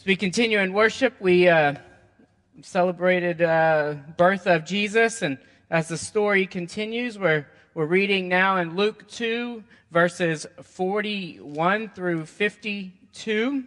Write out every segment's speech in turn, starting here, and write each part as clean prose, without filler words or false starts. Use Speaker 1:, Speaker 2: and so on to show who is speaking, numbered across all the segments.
Speaker 1: we continue in worship, we celebrated birth of Jesus, and as the story continues, we're reading now in Luke 2, verses 41 through 52.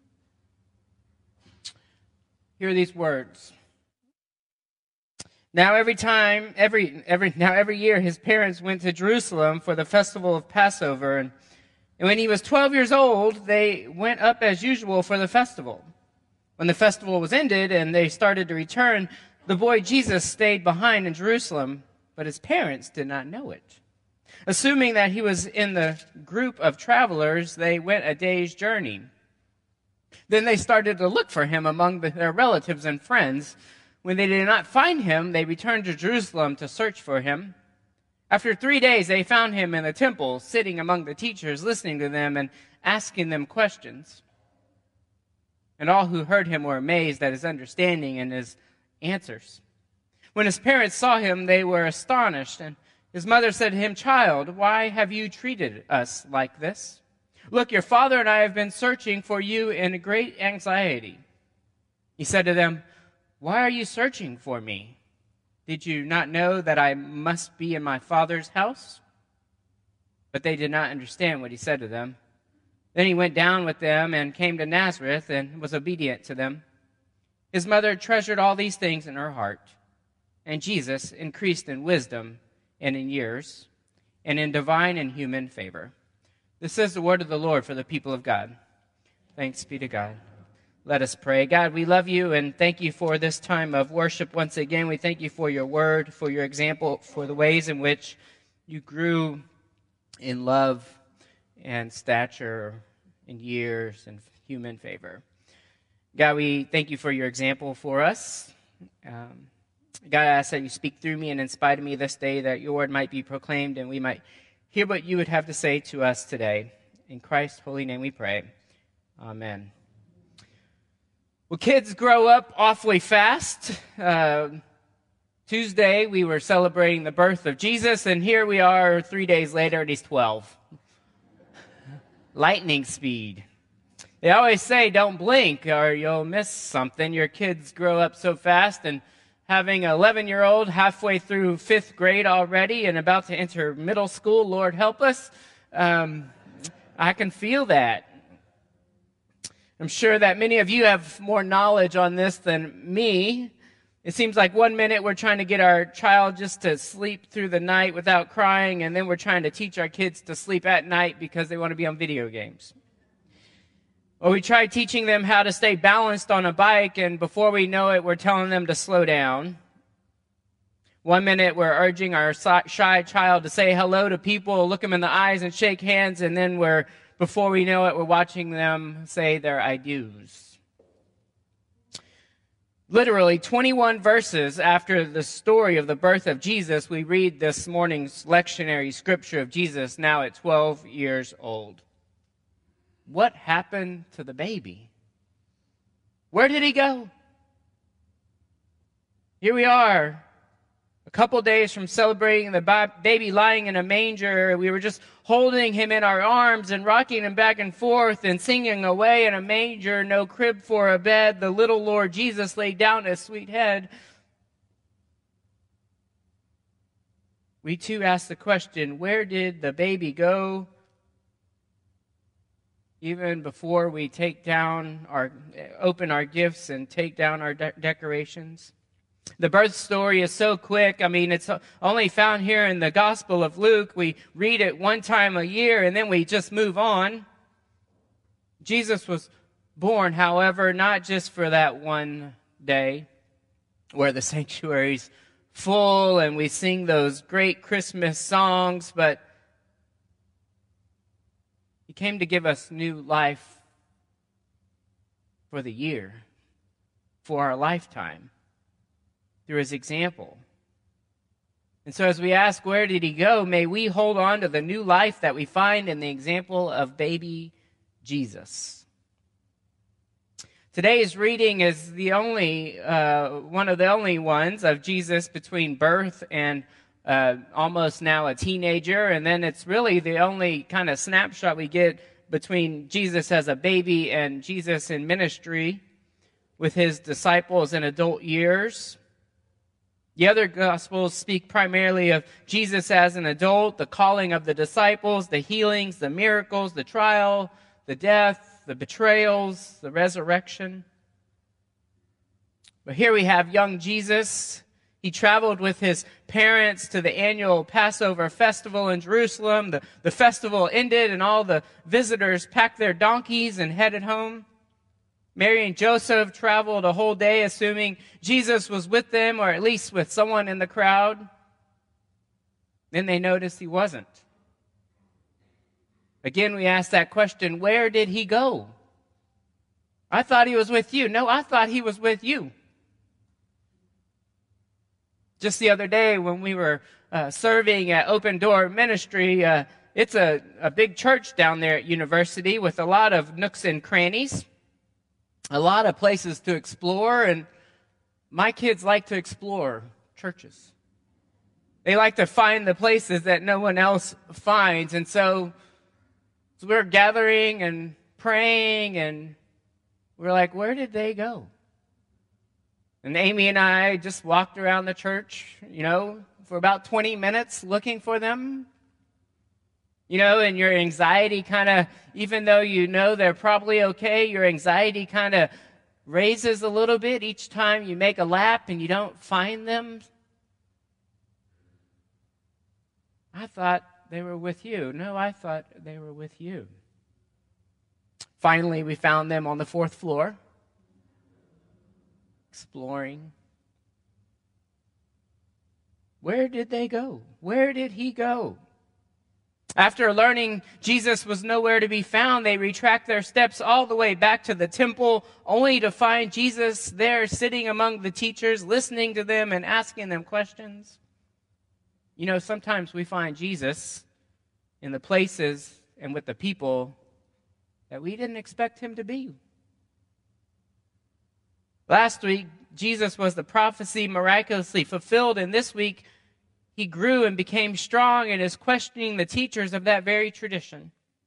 Speaker 1: Hear these words. Now every year his parents went to Jerusalem for the festival of Passover, and when he was 12 years old, they went up as usual for the festival. When the festival was ended and they started to return, the boy Jesus stayed behind in Jerusalem, but his parents did not know it. Assuming that he was in the group of travelers, they went a day's journey. Then they started to look for him among their relatives and friends. When they did not find him, they returned to Jerusalem to search for him. After 3 days, they found him in the temple, sitting among the teachers, listening to them and asking them questions. And all who heard him were amazed at his understanding and his answers. When his parents saw him, they were astonished, and his mother said to him, "Child, why have you treated us like this? Look, your father and I have been searching for you in great anxiety." He said to them, "Why are you searching for me? Did you not know that I must be in my Father's house?" But they did not understand what he said to them. Then he went down with them and came to Nazareth and was obedient to them. His mother treasured all these things in her heart. And Jesus increased in wisdom and in years and in divine and human favor. This is the word of the Lord for the people of God. Thanks be to God. Let us pray. God, we love you and thank you for this time of worship once again. We thank you for your word, for your example, for the ways in which you grew in love and stature and years and human favor. God, we thank you for your example for us. God, I ask that you speak through me and in spite of me this day, that your word might be proclaimed and we might hear what you would have to say to us today. In Christ's holy name we pray. Amen. Well, kids grow up awfully fast. Tuesday, we were celebrating the birth of Jesus, and here we are 3 days later, and he's 12. Lightning speed. They always say, don't blink or you'll miss something. Your kids grow up so fast, and having an 11-year-old halfway through 5th grade already and about to enter middle school, Lord help us, I can feel that. I'm sure that many of you have more knowledge on this than me. It seems like 1 minute we're trying to get our child just to sleep through the night without crying, and then we're trying to teach our kids to sleep at night because they want to be on video games. Or we try teaching them how to stay balanced on a bike, and before we know it, we're telling them to slow down. 1 minute we're urging our shy child to say hello to people, look them in the eyes and shake hands, and then before we know it, we're watching them say their I do's. Literally 21 verses after the story of the birth of Jesus, we read this morning's lectionary scripture of Jesus now at 12 years old. What happened to the baby? Where did he go? Here we are, a couple days from celebrating the baby lying in a manger. We were just holding him in our arms and rocking him back and forth and singing away in a manger, no crib for a bed. The little Lord Jesus laid down his sweet head. We too ask the question, where did the baby go? Even before we open our gifts and take down our decorations. The birth story is so quick. I mean, it's only found here in the Gospel of Luke. We read it one time a year and then we just move on. Jesus was born, however, not just for that one day where the sanctuary's full and we sing those great Christmas songs, but he came to give us new life for the year, for our lifetime, through his example. And so as we ask, where did he go? May we hold on to the new life that we find in the example of baby Jesus. Today's reading is the only one of the only ones of Jesus between birth and almost now a teenager, and then it's really the only kind of snapshot we get between Jesus as a baby and Jesus in ministry. with his disciples in adult years. The other Gospels speak primarily of Jesus as an adult, the calling of the disciples, the healings, the miracles, the trial, the death, the betrayals, the resurrection. But here we have young Jesus. He traveled with his parents to the annual Passover festival in Jerusalem. The festival ended and all the visitors packed their donkeys and headed home. Mary and Joseph traveled a whole day, assuming Jesus was with them, or at least with someone in the crowd. Then they noticed he wasn't. Again, we ask that question, where did he go? I thought he was with you. No, I thought he was with you. Just the other day when we were serving at Open Door Ministry, it's a big church down there at University with a lot of nooks and crannies. A lot of places to explore, and my kids like to explore churches. They like to find the places that no one else finds, and so we're gathering and praying, and we're like, where did they go? And Amy and I just walked around the church, for about 20 minutes looking for them. And your anxiety kind of, even though they're probably okay, your anxiety kind of raises a little bit each time you make a lap and you don't find them. I thought they were with you. No, I thought they were with you. Finally, we found them on the 4th floor, exploring. Where did they go? Where did he go? After learning Jesus was nowhere to be found, they retract their steps all the way back to the temple, only to find Jesus there sitting among the teachers, listening to them and asking them questions. Sometimes we find Jesus in the places and with the people that we didn't expect him to be. Last week, Jesus was the prophecy miraculously fulfilled, and this week, he grew and became strong and is questioning the teachers of that very tradition.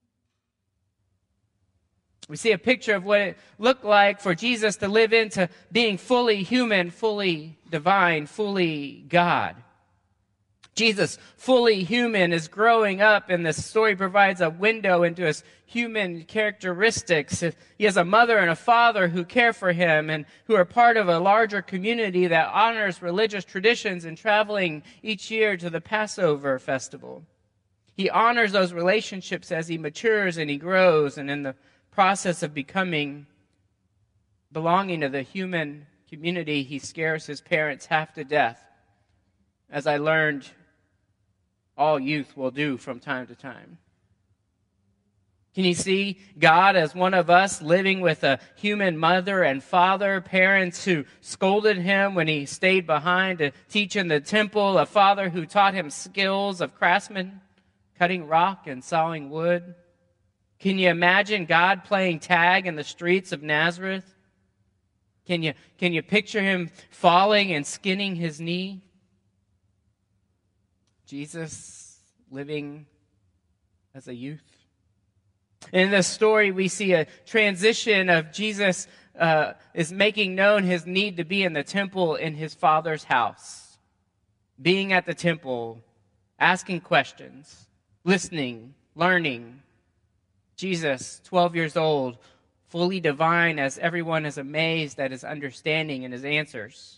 Speaker 1: We see a picture of what it looked like for Jesus to live into being fully human, fully divine, fully God. Jesus, fully human, is growing up, and the story provides a window into his human characteristics. He has a mother and a father who care for him and who are part of a larger community that honors religious traditions and traveling each year to the Passover festival. He honors those relationships as he matures and he grows, and in the process of belonging to the human community, he scares his parents half to death, as I learned all youth will do from time to time. Can you see God as one of us, living with a human mother and father, parents who scolded him when he stayed behind to teach in the temple, a father who taught him skills of craftsman, cutting rock and sawing wood? Can you imagine God playing tag in the streets of Nazareth? Can you picture him falling and skinning his knee? Jesus living as a youth. In this story, we see a transition of Jesus is making known his need to be in the temple in his Father's house. Being at the temple, asking questions, listening, learning. Jesus, 12 years old, fully divine, as everyone is amazed at his understanding and his answers.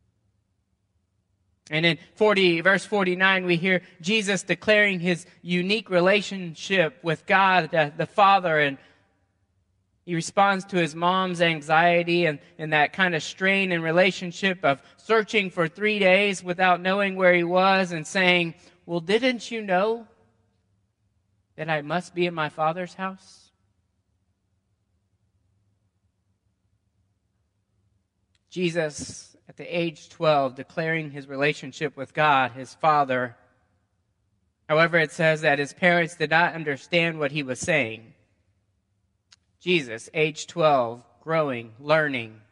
Speaker 1: And in verse 49, we hear Jesus declaring his unique relationship with God, the Father, and he responds to his mom's anxiety and that kind of strain in relationship of searching for 3 days without knowing where he was and saying, well, didn't you know that I must be in my Father's house? Jesus, at the age 12, declaring his relationship with God, his Father. However, it says that his parents did not understand what he was saying. Jesus, age 12, growing, learning.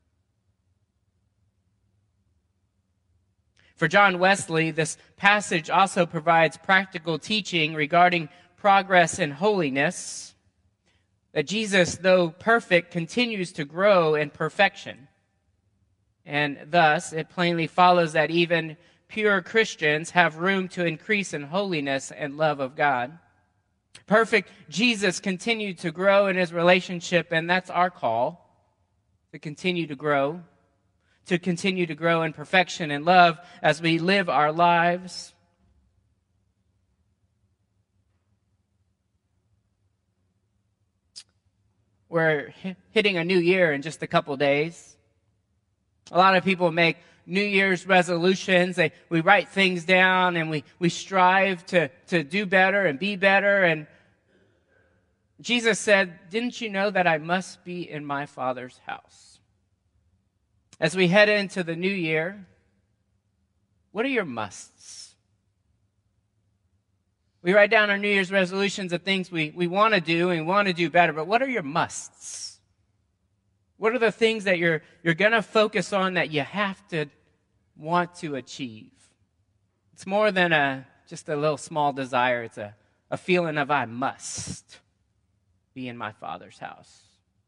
Speaker 1: For John Wesley, this passage also provides practical teaching regarding progress in holiness. that Jesus, though perfect, continues to grow in perfection. And thus, it plainly follows that even pure Christians have room to increase in holiness and love of God. Perfect Jesus continued to grow in his relationship, and that's our call, to continue to grow in perfection and love as we live our lives. We're hitting a new year in just a couple days. A lot of people make New Year's resolutions. We write things down and we strive to do better and be better. And Jesus said, "Didn't you know that I must be in my Father's house?" As we head into the new year, what are your musts? We write down our New Year's resolutions of things we want to do and we want to do better, but what are your musts? What are the things that you're going to focus on that you have to want to achieve? It's more than just a little small desire. It's a feeling of I must be in my Father's house.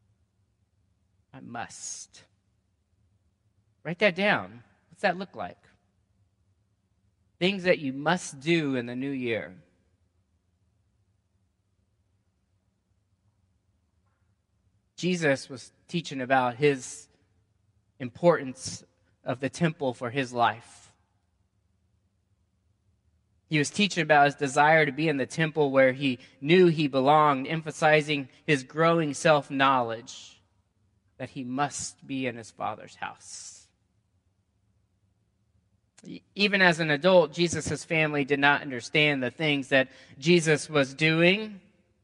Speaker 1: I must. Write that down. What's that look like? Things that you must do in the new year. Jesus was teaching about his importance of the temple for his life. He was teaching about his desire to be in the temple where he knew he belonged, emphasizing his growing self-knowledge that he must be in his Father's house. Even as an adult, Jesus' family did not understand the things that Jesus was doing.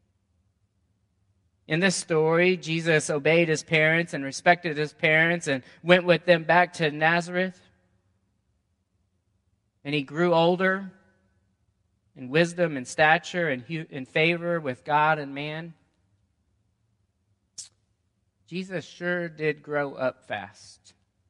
Speaker 1: In this story, Jesus obeyed his parents and respected his parents and went with them back to Nazareth. And he grew older in wisdom and stature and in favor with God and man. Jesus sure did grow up fast.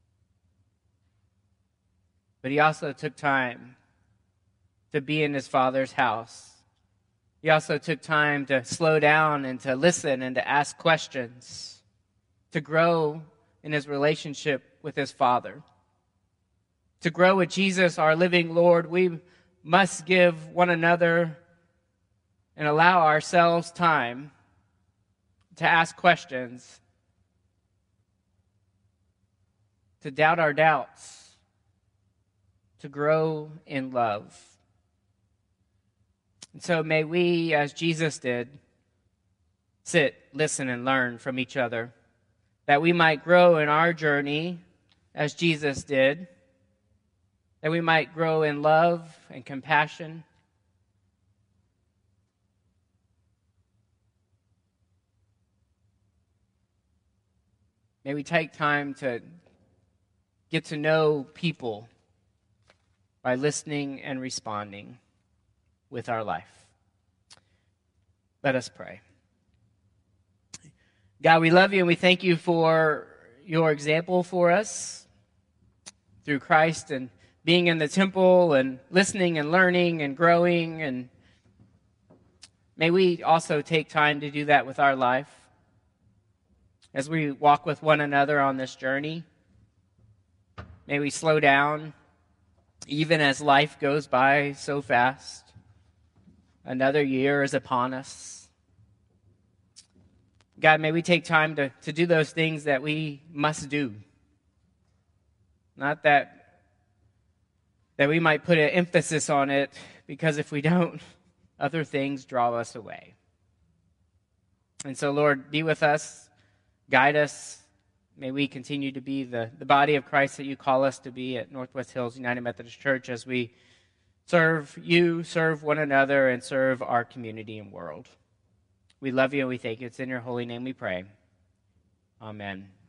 Speaker 1: But he also took time to be in his Father's house. He also took time to slow down and to listen and to ask questions, to grow in his relationship with his Father. To grow with Jesus, our living Lord, we must give one another and allow ourselves time to ask questions, to doubt our doubts, to grow in love. And so may we, as Jesus did, sit, listen, and learn from each other, that we might grow in our journey as Jesus did, that we might grow in love and compassion. May we take time to get to know people by listening and responding with our life. Let us pray. God, we love you and we thank you for your example for us through Christ and being in the temple and listening and learning and growing. And may we also take time to do that with our life as we walk with one another on this journey. May we slow down even as life goes by so fast. Another year is upon us. God, may we take time to do those things that we must do. Not that we might put an emphasis on it, because if we don't, other things draw us away. And so, Lord, be with us, guide us. May we continue to be the body of Christ that you call us to be at Northwest Hills United Methodist Church as we serve you, serve one another, and serve our community and world. We love you and we thank you. It's in your holy name we pray. Amen.